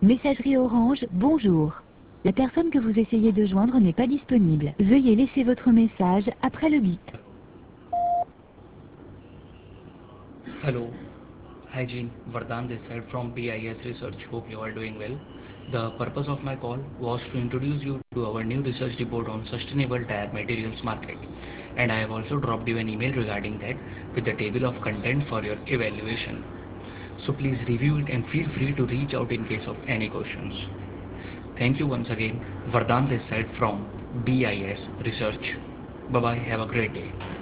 Messagerie Orange, bonjour. La personne que vous essayez de joindre n'est pas disponible. Veuillez laisser votre message après le bip. Hello. Hi Jean, Vardhan this side from BIS Research. Hope you are doing well. The purpose of my call was to introduce you to our new research report on sustainable tire materials market. And I have also dropped you an email regarding that with the table of content for your evaluation. So please review it and feel free to reach out in case of any questions. Thank you once again. Vardhan this side from BIS Research. Bye bye. Have a great day.